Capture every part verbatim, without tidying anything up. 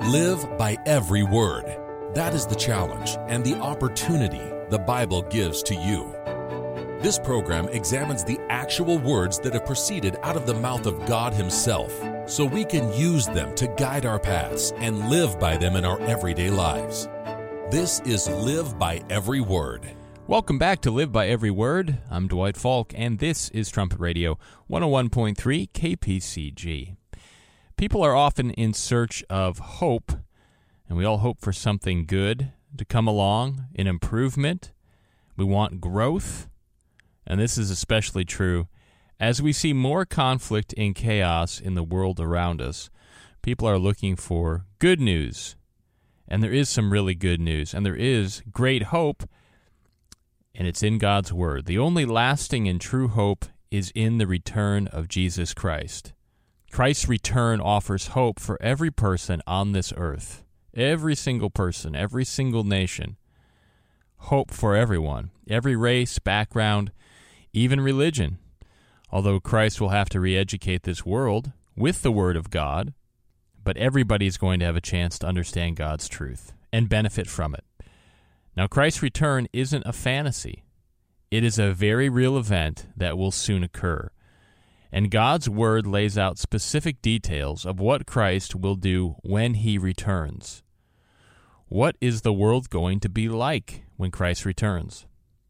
Live by every word. That is the challenge and the opportunity the Bible gives to you. This program examines the actual words that have proceeded out of the mouth of God Himself, so we can use them to guide our paths and live by them in our everyday lives. This is Live by Every Word. Welcome back to Live by Every Word. I'm Dwight Falk, and this is Trumpet Radio one oh one point three K P C G. People are often in search of hope, and we all hope for something good to come along, an improvement. We want growth, and this is especially true as we see more conflict and chaos in the world around us. People are looking for good news, and there is some really good news, and there is great hope, and it's in God's Word. The only lasting and true hope is in the return of Jesus Christ. Christ's return offers hope for every person on this earth. Every single person, every single nation. Hope for everyone. Every race, background, even religion. Although Christ will have to re-educate this world with the Word of God, but everybody's going to have a chance to understand God's truth and benefit from it. Now, Christ's return isn't a fantasy. It is a very real event that will soon occur. And God's Word lays out specific details of what Christ will do when He returns. What is the world going to be like when Christ returns?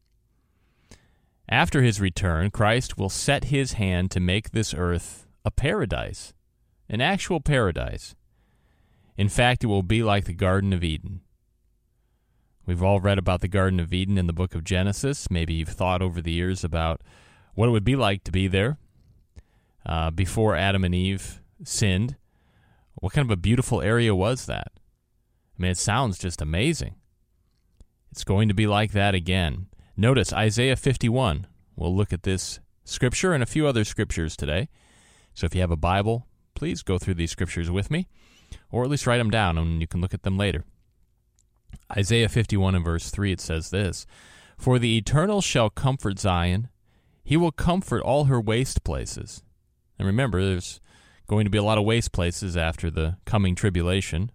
After His return, Christ will set His hand to make this earth a paradise, an actual paradise. In fact, it will be like the Garden of Eden. We've all read about the Garden of Eden in the book of Genesis. Maybe you've thought over the years about what it would be like to be there. Uh, before Adam and Eve sinned. What kind of a beautiful area was that? I mean, it sounds just amazing. It's going to be like that again. Notice Isaiah fifty-one. We'll look at this scripture and a few other scriptures today. So if you have a Bible, please go through these scriptures with me, or at least write them down and you can look at them later. Isaiah fifty-one and verse three, it says this, "For the Eternal shall comfort Zion. He will comfort all her waste places." And remember, there's going to be a lot of waste places after the coming tribulation.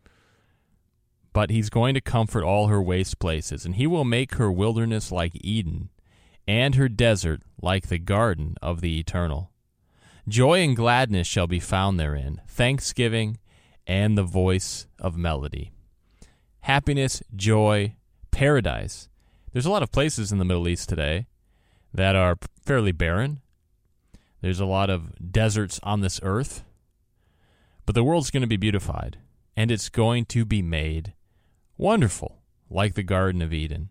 But He's going to comfort all her waste places, and He will make her wilderness like Eden, and her desert like the garden of the Eternal. Joy and gladness shall be found therein, thanksgiving and the voice of melody. Happiness, joy, paradise. There's a lot of places in the Middle East today that are fairly barren. There's a lot of deserts on this earth, but the world's going to be beautified, and it's going to be made wonderful, like the Garden of Eden.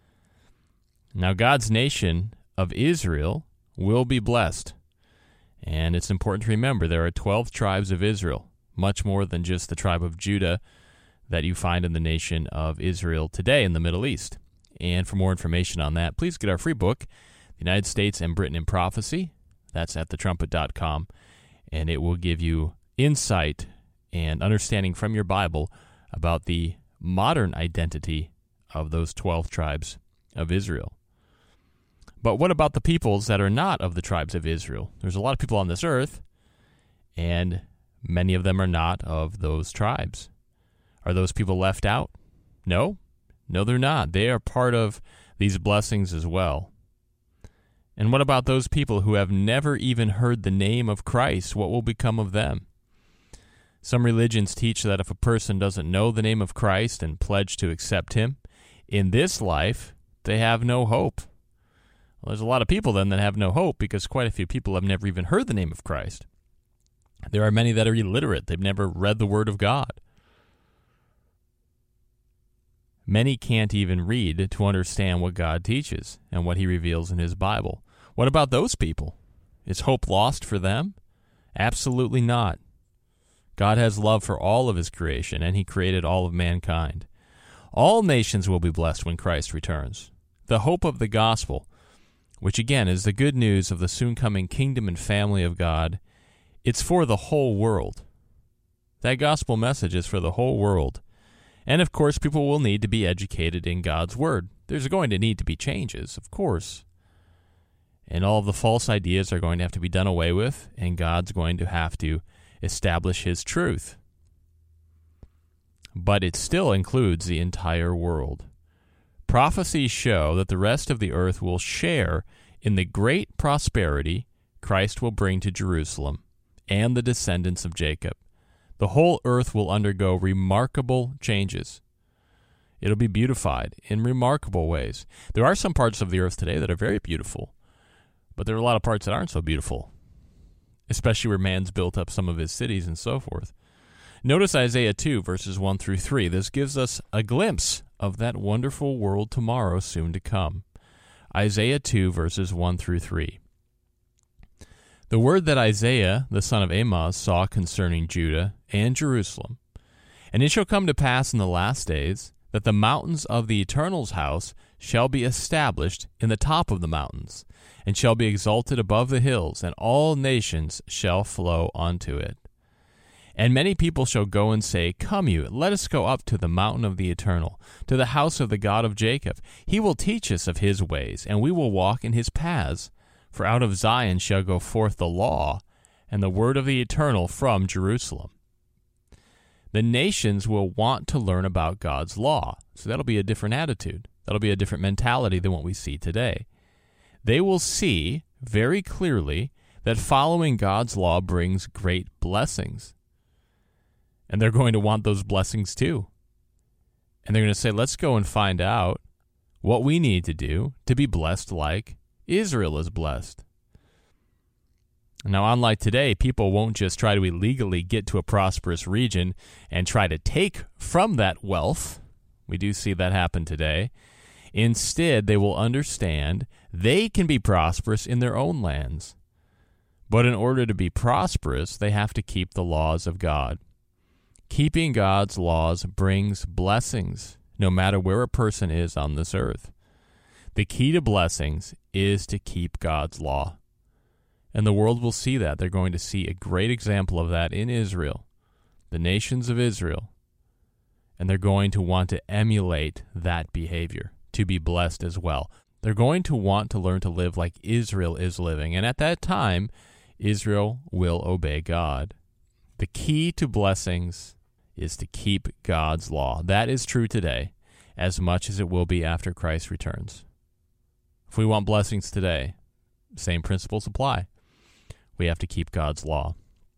Now, God's nation of Israel will be blessed, and it's important to remember there are twelve tribes of Israel, much more than just the tribe of Judah that you find in the nation of Israel today in the Middle East. And for more information on that, please get our free book, The United States and Britain in Prophecy. That's at the trumpet dot com, and it will give you insight and understanding from your Bible about the modern identity of those twelve tribes of Israel. But what about the peoples that are not of the tribes of Israel? There's a lot of people on this earth, and many of them are not of those tribes. Are those people left out? No. No, they're not. They are part of these blessings as well. And what about those people who have never even heard the name of Christ? What will become of them? Some religions teach that if a person doesn't know the name of Christ and pledge to accept Him in this life, they have no hope. Well, there's a lot of people then that have no hope because quite a few people have never even heard the name of Christ. There are many that are illiterate. They've never read the Word of God. Many can't even read to understand what God teaches and what He reveals in His Bible. What about those people? Is hope lost for them? Absolutely not. God has love for all of His creation, and He created all of mankind. All nations will be blessed when Christ returns. The hope of the gospel, which again is the good news of the soon-coming kingdom and family of God, it's for the whole world. That gospel message is for the whole world. And, of course, people will need to be educated in God's Word. There's going to need to be changes, of course. And all of the false ideas are going to have to be done away with, and God's going to have to establish His truth. but it still includes the entire world. Prophecies show that the rest of the earth will share in the great prosperity Christ will bring to Jerusalem and the descendants of Jacob. The whole earth will undergo remarkable changes. It'll be beautified in remarkable ways. There are some parts of the earth today that are very beautiful, but there are a lot of parts that aren't so beautiful, especially where man's built up some of his cities and so forth. Notice Isaiah two, verses one through three. This gives us a glimpse of that wonderful world tomorrow soon to come. Isaiah two, verses one through three. The word that Isaiah, the son of Amoz, saw concerning Judah and Jerusalem. And it shall come to pass in the last days that the mountains of the Eternal's house shall be established in the top of the mountains, and shall be exalted above the hills, and all nations shall flow unto it. And many people shall go and say, Come you, let us go up to the mountain of the Eternal, to the house of the God of Jacob. He will teach us of his ways, and we will walk in his paths. For out of Zion shall go forth the law, and the word of the Eternal from Jerusalem. The nations will want to learn about God's law, so that'll be a different attitude. That'll be a different mentality than what we see today. They will see very clearly that following God's law brings great blessings. And they're going to want those blessings too. And they're going to say, let's go and find out what we need to do to be blessed like Israel is blessed. Now, unlike today, people won't just try to illegally get to a prosperous region and try to take from that wealth. We do see that happen today. Instead, they will understand they can be prosperous in their own lands. But in order to be prosperous, they have to keep the laws of God. Keeping God's laws brings blessings, no matter where a person is on this earth. The key to blessings is to keep God's law. And the world will see that. They're going to see a great example of that in Israel, the nations of Israel. And they're going to want to emulate that behavior, to be blessed as well. They're going to want to learn to live like Israel is living. And at that time, Israel will obey God. The key to blessings is to keep God's law. That is true today, as much as it will be after Christ returns. If we want blessings today, same principles apply. We have to keep God's law.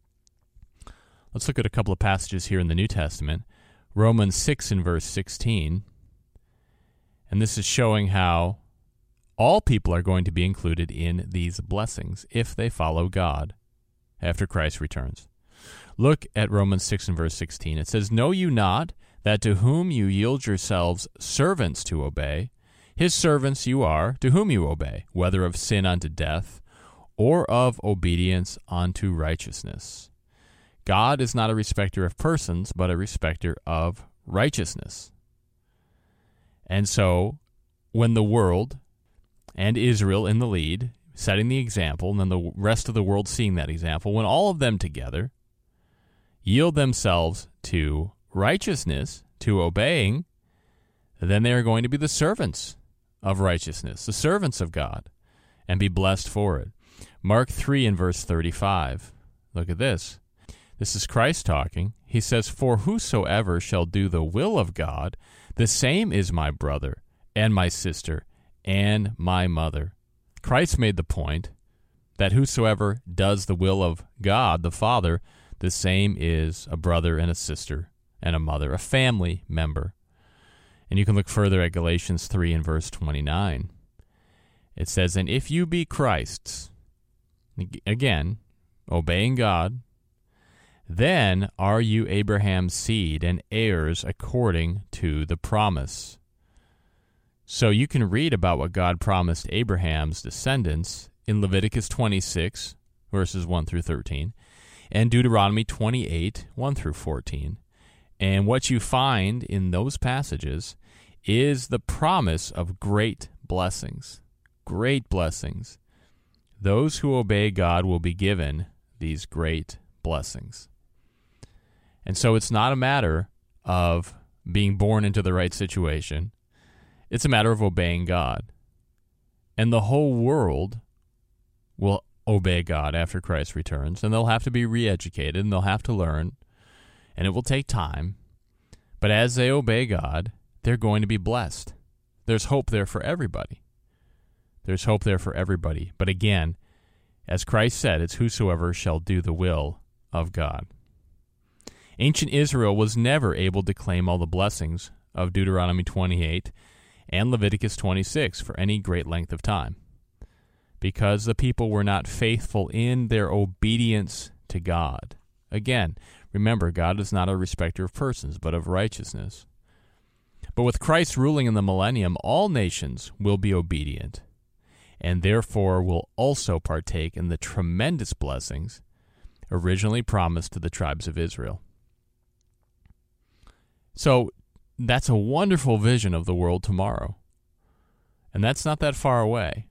Let's look at a couple of passages here in the New Testament. Romans six and verse sixteen. And this is showing how all people are going to be included in these blessings if they follow God after Christ returns. Look at Romans six and verse sixteen. It says, Know you not that to whom you yield yourselves servants to obey, his servants you are, to whom you obey, whether of sin unto death, or of obedience unto righteousness. God is not a respecter of persons, but a respecter of righteousness. And so, when the world, and Israel in the lead, setting the example, and then the rest of the world seeing that example, when all of them together yield themselves to righteousness, to obeying, then they are going to be the servants of righteousness, the servants of God, and be blessed for it. Mark three and verse thirty-five. Look at this. This is Christ talking. He says, For whosoever shall do the will of God, the same is my brother, and my sister, and my mother. Christ made the point that whosoever does the will of God, the Father, the same is a brother and a sister and a mother, a family member. And you can look further at Galatians three and verse twenty-nine. It says, And if you be Christ's, again, obeying God, then are you Abraham's seed and heirs according to the promise. So you can read about what God promised Abraham's descendants in Leviticus twenty-six, verses one through thirteen, and Deuteronomy twenty-eight, one through fourteen. And what you find in those passages is the promise of great blessings. Great blessings. Those who obey God will be given these great blessings. And so it's not a matter of being born into the right situation. It's a matter of obeying God. And the whole world will obey God after Christ returns, and they'll have to be re-educated, and they'll have to learn, and it will take time. But as they obey God, they're going to be blessed. There's hope there for everybody. There's hope there for everybody. But again, as Christ said, it's whosoever shall do the will of God. Ancient Israel was never able to claim all the blessings of Deuteronomy twenty-eight and Leviticus twenty-six for any great length of time, because the people were not faithful in their obedience to God. Again, remember, God is not a respecter of persons, but of righteousness. But with Christ ruling in the millennium, all nations will be obedient, and therefore will also partake in the tremendous blessings originally promised to the tribes of Israel. So that's a wonderful vision of the world tomorrow, and that's not that far away.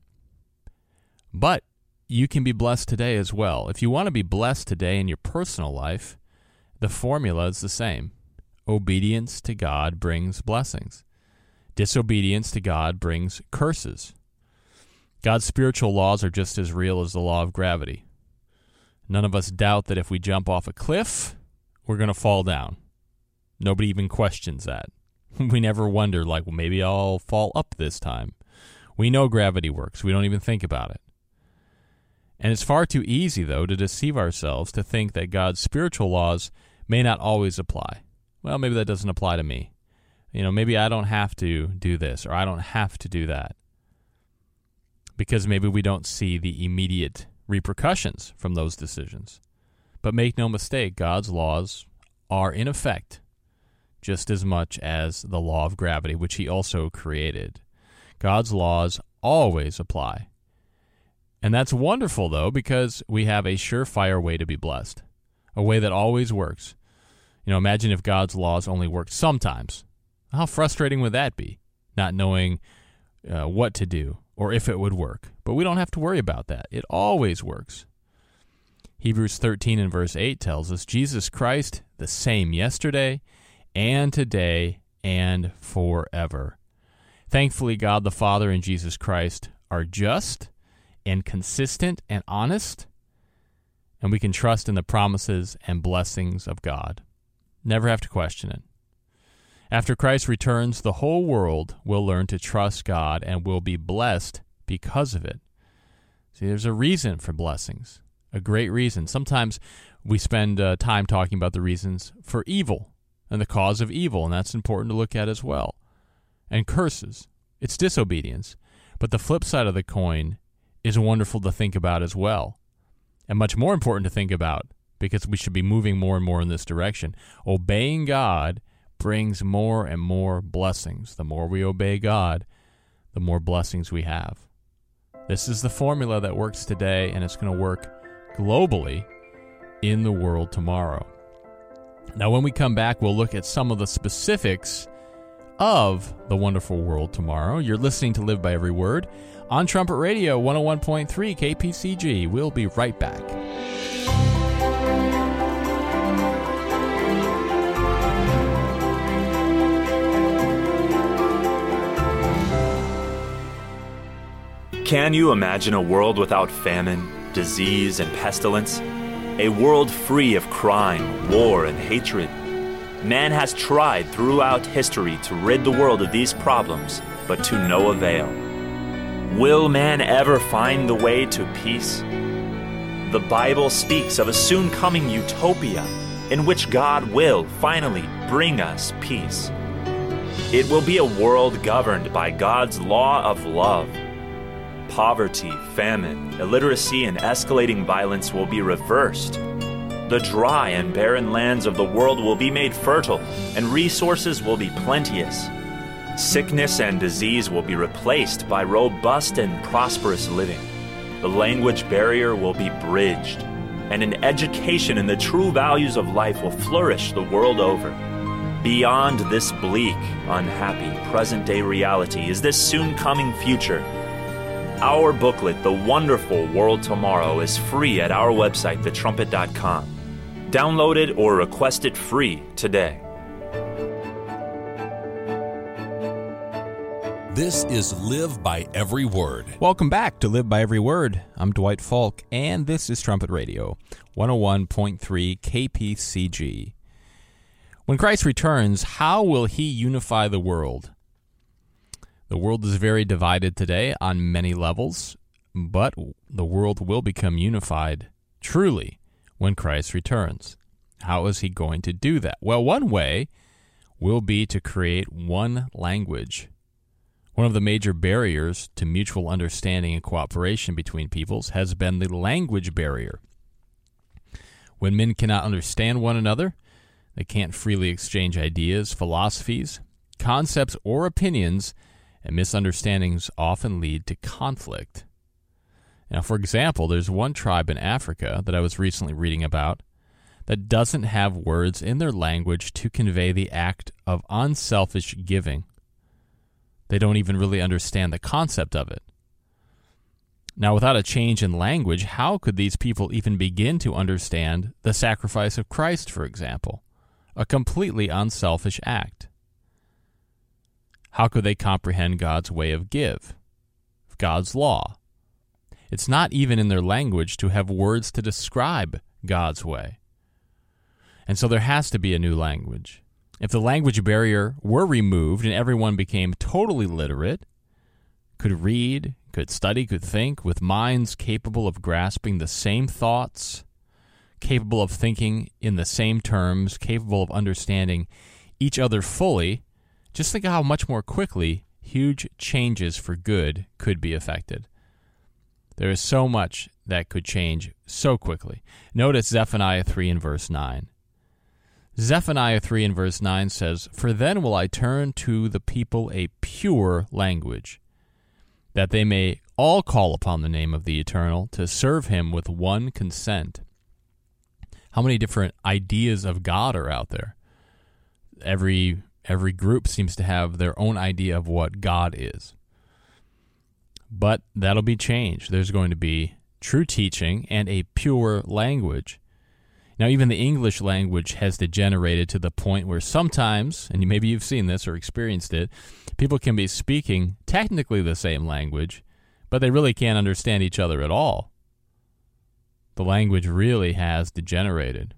But you can be blessed today as well. If you want to be blessed today in your personal life, the formula is the same. Obedience to God brings blessings. Disobedience to God brings curses. God's spiritual laws are just as real as the law of gravity. None of us doubt that if we jump off a cliff, we're going to fall down. Nobody even questions that. We never wonder, like, well, maybe I'll fall up this time. We know gravity works. We don't even think about it. And it's far too easy, though, to deceive ourselves to think that God's spiritual laws may not always apply. Well, maybe that doesn't apply to me. You know, maybe I don't have to do this, or I don't have to do that. Because maybe we don't see the immediate repercussions from those decisions. But make no mistake, God's laws are in effect just as much as the law of gravity, which he also created. God's laws always apply. And that's wonderful, though, because we have a surefire way to be blessed, a way that always works. You know, imagine if God's laws only worked sometimes. How frustrating would that be, not knowing uh, what to do or if it would work? But we don't have to worry about that. It always works. Hebrews thirteen and verse eight tells us, Jesus Christ, the same yesterday and today and forever. Thankfully, God the Father and Jesus Christ are just and consistent and honest, and we can trust in the promises and blessings of God. Never have to question it. After Christ returns, the whole world will learn to trust God and will be blessed because of it. See, there's a reason for blessings, a great reason. Sometimes we spend uh, time talking about the reasons for evil and the cause of evil, and that's important to look at as well. And curses, it's disobedience. But the flip side of the coin is wonderful to think about as well, and much more important to think about, because we should be moving more and more in this direction. Obeying God brings more and more blessings. The more we obey God, the more blessings we have. This is the formula that works today, and it's going to work globally in the world tomorrow. Now, when we come back, we'll look at some of the specifics of the wonderful world tomorrow. You're listening to Live by Every Word on Trumpet Radio one oh one point three K P C G. We'll be right back. Can you imagine a world without famine, disease, and pestilence? A world free of crime, war, and hatred? Man has tried throughout history to rid the world of these problems, but to no avail. Will man ever find the way to peace? The Bible speaks of a soon coming utopia in which God will finally bring us peace. It will be a world governed by God's law of love. Poverty, famine, illiteracy, and escalating violence will be reversed. The dry and barren lands of the world will be made fertile, and resources will be plenteous. Sickness and disease will be replaced by robust and prosperous living. The language barrier will be bridged, and an education in the true values of life will flourish the world over. Beyond this bleak, unhappy, present-day reality is this soon-coming future. Our booklet, The Wonderful World Tomorrow, is free at our website, the trumpet dot com. Download it or request it free today. This is Live by Every Word. Welcome back to Live by Every Word. I'm Dwight Falk, and this is Trumpet Radio, one oh one point three K P C G. When Christ returns, how will he unify the world? The world is very divided today on many levels, but the world will become unified truly when Christ returns. How is he going to do that? Well, one way will be to create one language. One of the major barriers to mutual understanding and cooperation between peoples has been the language barrier. When men cannot understand one another, they can't freely exchange ideas, philosophies, concepts, or opinions, and misunderstandings often lead to conflict. Now, for example, there's one tribe in Africa that I was recently reading about that doesn't have words in their language to convey the act of unselfish giving. They don't even really understand the concept of it. Now, without a change in language, how could these people even begin to understand the sacrifice of Christ, for example? A completely unselfish act. How could they comprehend God's way of give, God's law? It's not even in their language to have words to describe God's way. And so there has to be a new language. If the language barrier were removed and everyone became totally literate, could read, could study, could think, with minds capable of grasping the same thoughts, capable of thinking in the same terms, capable of understanding each other fully, just think of how much more quickly huge changes for good could be effected. There is so much that could change so quickly. Notice Zephaniah three and verse nine. Zephaniah three and verse nine says, "For then will I turn to the people a pure language, that they may all call upon the name of the Eternal, to serve him with one consent." How many different ideas of God are out there? Every every group seems to have their own idea of what God is. But that'll be changed. There's going to be true teaching and a pure language. Now, even the English language has degenerated to the point where sometimes, and maybe you've seen this or experienced it, people can be speaking technically the same language, but they really can't understand each other at all. The language really has degenerated.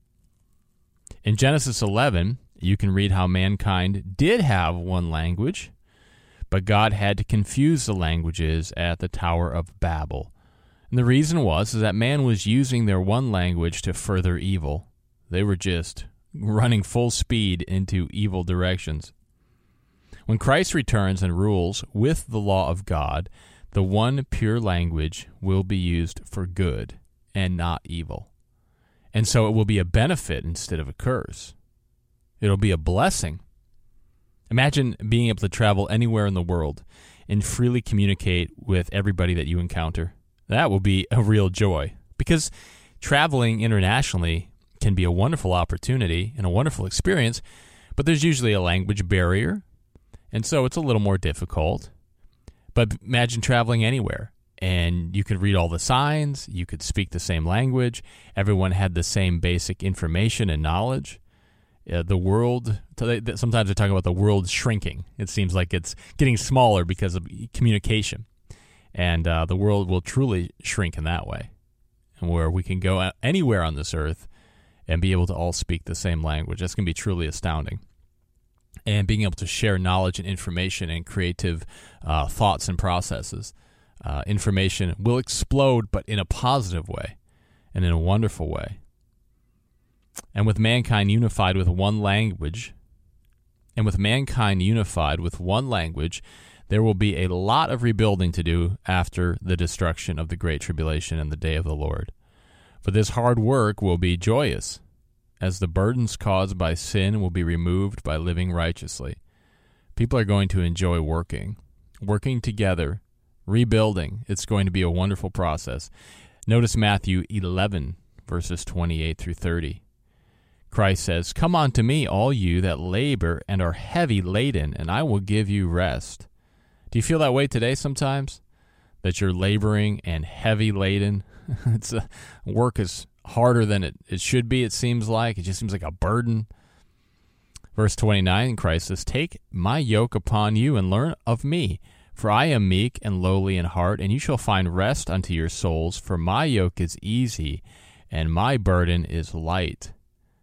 In Genesis eleven, you can read how mankind did have one language, but God had to confuse the languages at the Tower of Babel. And the reason was is that man was using their one language to further evil. They were just running full speed into evil directions. When Christ returns and rules with the law of God, the one pure language will be used for good and not evil. And so it will be a benefit instead of a curse. It'll be a blessing. Imagine being able to travel anywhere in the world and freely communicate with everybody that you encounter. That will be a real joy, because traveling internationally can be a wonderful opportunity and a wonderful experience, but there's usually a language barrier, and so it's a little more difficult. But imagine traveling anywhere, and you could read all the signs, you could speak the same language, everyone had the same basic information and knowledge. Uh, the world, sometimes they talk about the world shrinking. It seems like it's getting smaller because of communication. And uh, the world will truly shrink in that way, and where we can go anywhere on this earth and be able to all speak the same language. That's going to be truly astounding. And being able to share knowledge and information and creative uh, thoughts and processes. Uh, information will explode, but in a positive way and in a wonderful way. And with mankind unified with one language, and with mankind unified with one language, there will be a lot of rebuilding to do after the destruction of the Great Tribulation and the day of the Lord. For this hard work will be joyous, as the burdens caused by sin will be removed by living righteously. People are going to enjoy working, working together, rebuilding. It's going to be a wonderful process. Notice Matthew eleven, verses twenty-eight through thirty. Christ says, "Come unto me, all you that labor and are heavy laden, and I will give you rest." Do you feel that way today sometimes? That you're laboring and heavy laden? It's a, work is harder than it, it should be, it seems like. It just seems like a burden. Verse twenty-nine, Christ says, "Take my yoke upon you and learn of me, for I am meek and lowly in heart, and you shall find rest unto your souls, for my yoke is easy and my burden is light."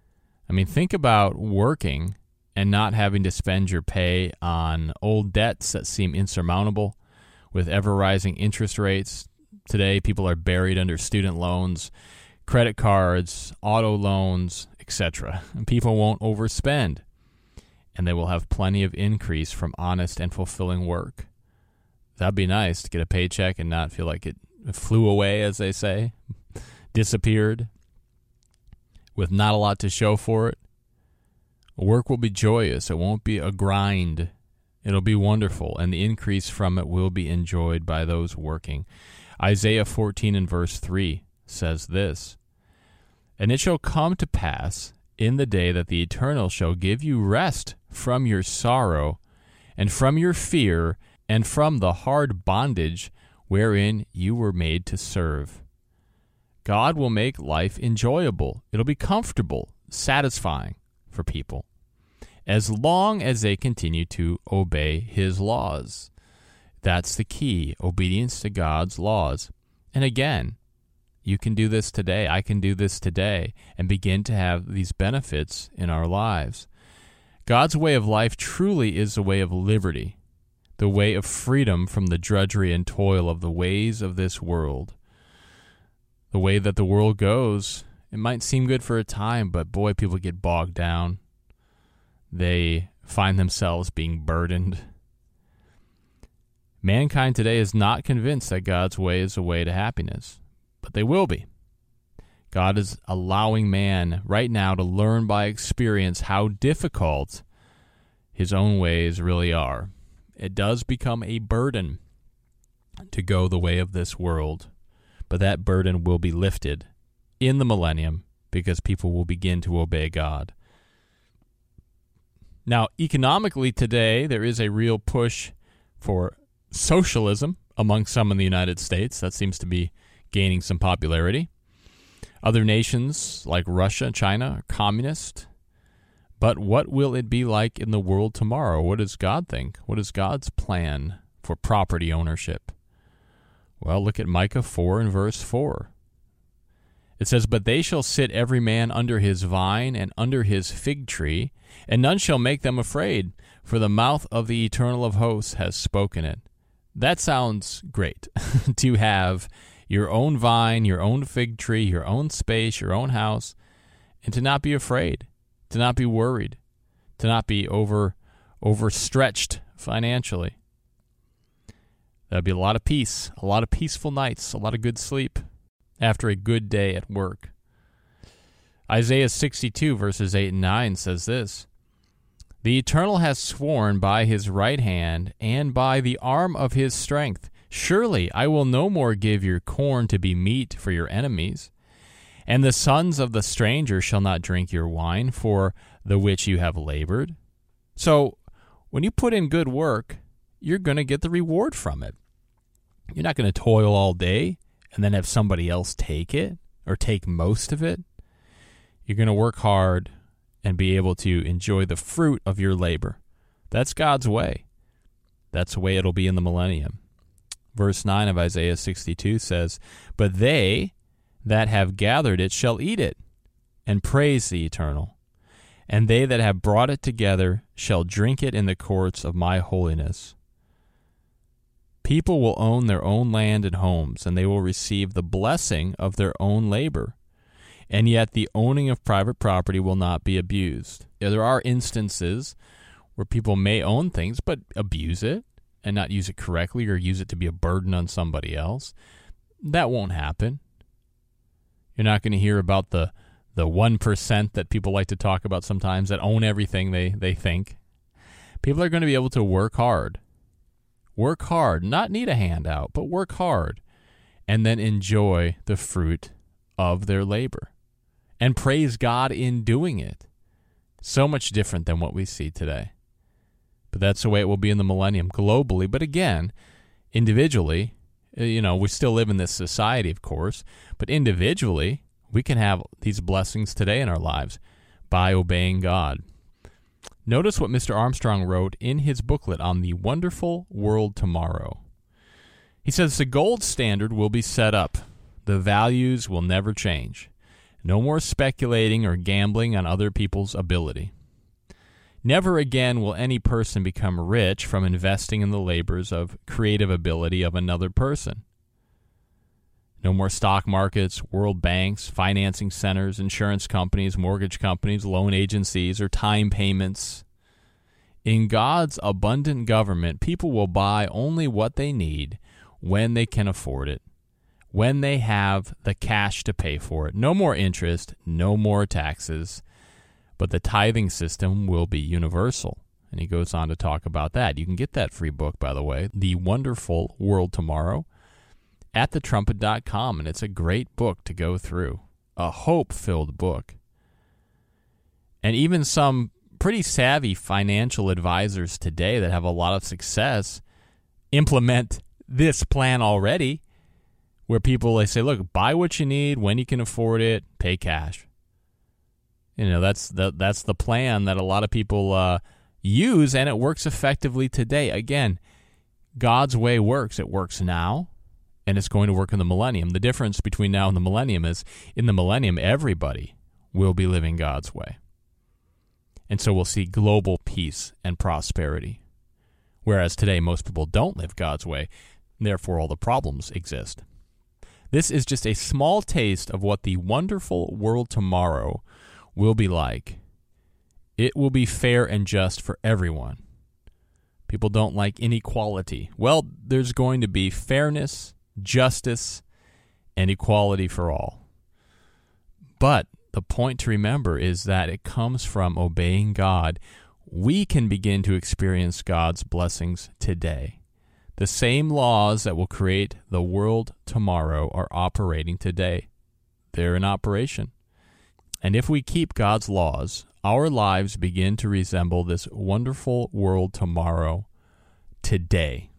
I mean, think about working and not having to spend your pay on old debts that seem insurmountable with ever-rising interest rates. Today, people are buried under student loans, credit cards, auto loans, et cetera. And people won't overspend, and they will have plenty of increase from honest and fulfilling work. That'd be nice to get a paycheck and not feel like it flew away, as they say, disappeared, with not a lot to show for it. Work will be joyous. It won't be a grind. It'll be wonderful, and the increase from it will be enjoyed by those working. Isaiah fourteen and verse three says this, "And it shall come to pass in the day that the Eternal shall give you rest from your sorrow, and from your fear, and from the hard bondage wherein you were made to serve." God will make life enjoyable. It'll be comfortable, satisfying for people, as long as they continue to obey His laws. That's the key, obedience to God's laws. And again, you can do this today. I can do this today and begin to have these benefits in our lives. God's way of life truly is the way of liberty, the way of freedom from the drudgery and toil of the ways of this world. The way that the world goes, it might seem good for a time, but boy, people get bogged down. They find themselves being burdened. Mankind today is not convinced that God's way is the way to happiness, but they will be. God is allowing man right now to learn by experience how difficult His own ways really are. It does become a burden to go the way of this world, but that burden will be lifted in the millennium because people will begin to obey God. Now, economically today, there is a real push for socialism among some in the United States. That seems to be gaining some popularity. Other nations like Russia and China are communist. But what will it be like in the world tomorrow? What does God think? What is God's plan for property ownership? Well, look at Micah four and verse four. It says, "But they shall sit every man under his vine and under his fig tree, and none shall make them afraid, for the mouth of the Eternal of hosts has spoken it." That sounds great, to have your own vine, your own fig tree, your own space, your own house, and to not be afraid, to not be worried, to not be over overstretched financially. That'd be a lot of peace, a lot of peaceful nights, a lot of good sleep after a good day at work. Isaiah sixty-two, verses eight and nine says this, "The Eternal has sworn by His right hand and by the arm of His strength, surely I will no more give your corn to be meat for your enemies, and the sons of the stranger shall not drink your wine for the which you have labored." So when you put in good work, you're going to get the reward from it. You're not going to toil all day and then have somebody else take it or take most of it. You're going to work hard and be able to enjoy the fruit of your labor. That's God's way. That's the way it'll be in the millennium. Verse nine of Isaiah sixty-two says, "But they that have gathered it shall eat it, and praise the Eternal. And they that have brought it together shall drink it in the courts of my holiness." People will own their own land and homes, and they will receive the blessing of their own labor. And yet the owning of private property will not be abused. There are instances where people may own things but abuse it and not use it correctly or use it to be a burden on somebody else. That won't happen. You're not going to hear about the the one percent that people like to talk about sometimes that own everything they, they think. People are going to be able to work hard. Work hard, not need a handout, but work hard, and then enjoy the fruit of their labor and praise God in doing it. So much different than what we see today. But that's the way it will be in the millennium globally. But again, individually, you know, we still live in this society, of course, but individually, we can have these blessings today in our lives by obeying God. Notice what Mister Armstrong wrote in his booklet on the wonderful world tomorrow. He says, "The gold standard will be set up. The values will never change. No more speculating or gambling on other people's ability. Never again will any person become rich from investing in the labors of creative ability of another person. No more stock markets, world banks, financing centers, insurance companies, mortgage companies, loan agencies, or time payments. In God's abundant government, people will buy only what they need when they can afford it, when they have the cash to pay for it. No more interest, no more taxes, but the tithing system will be universal. And he goes on to talk about that. You can get that free book, by the way, The Wonderful World Tomorrow, at the trumpet dot com, and it's a great book to go through, a hope-filled book. And even some pretty savvy financial advisors today that have a lot of success implement this plan already, where people, they say, look, buy what you need when you can afford it, pay cash. You know, that's the, that's the plan that a lot of people uh, use, and it works effectively today. Again, God's way works. It works now, and it's going to work in the millennium. The difference between now and the millennium is, in the millennium, everybody will be living God's way. And so we'll see global peace and prosperity. Whereas today, most people don't live God's way, and therefore all the problems exist. This is just a small taste of what the wonderful world tomorrow will be like. It will be fair and just for everyone. People don't like inequality. Well, there's going to be fairness, justice, and equality for all. But the point to remember is that it comes from obeying God. We can begin to experience God's blessings today. The same laws that will create the world tomorrow are operating today. They're in operation. And if we keep God's laws, our lives begin to resemble this wonderful world tomorrow today.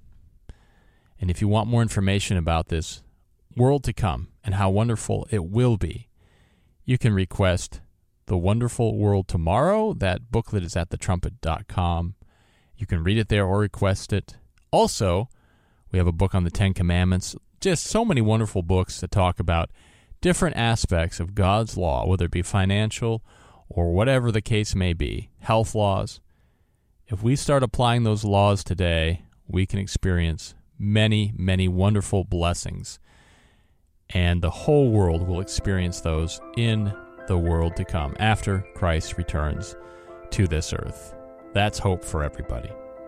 And if you want more information about this world to come and how wonderful it will be, you can request The Wonderful World Tomorrow. That booklet is at the trumpet dot com. You can read it there or request it. Also, we have a book on the Ten Commandments. Just so many wonderful books that talk about different aspects of God's law, whether it be financial or whatever the case may be, health laws. If we start applying those laws today, we can experience many, many wonderful blessings. And the whole world will experience those in the world to come after Christ returns to this earth. That's hope for everybody.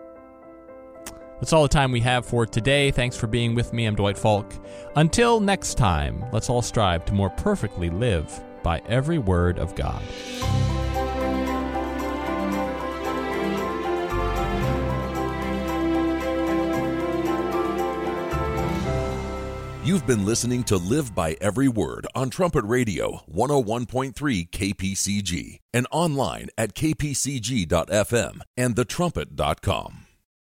That's all the time we have for today. Thanks for being with me. I'm Dwight Falk. Until next time, let's all strive to more perfectly live by every word of God. You've been listening to Live by Every Word on Trumpet Radio one oh one point three K P C G and online at k p c g dot f m and the trumpet dot com.